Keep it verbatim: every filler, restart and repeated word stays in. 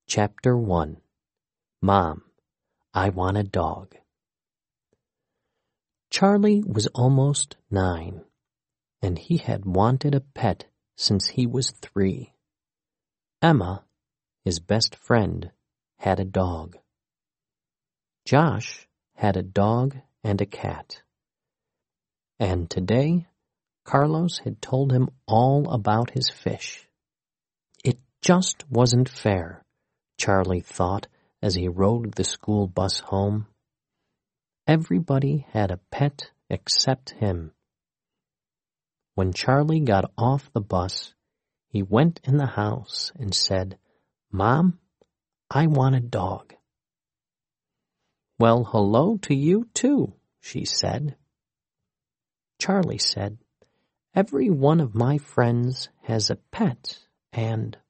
Chapter one. Mom, I Want a Dog. Charlie was almost nine, and he had wanted a pet since he was three. Emma, his best friend, had a dog. Josh had a dog and a cat. And today, Carlos had told him all about his fish. It just wasn't fair, Charlie thought as he rode the school bus home. Everybody had a pet except him. When Charlie got off the bus, he went in the house and said, "Mom, I want a dog." "Well, hello to you too," she said. Charlie said, "Every one of my friends has a pet, and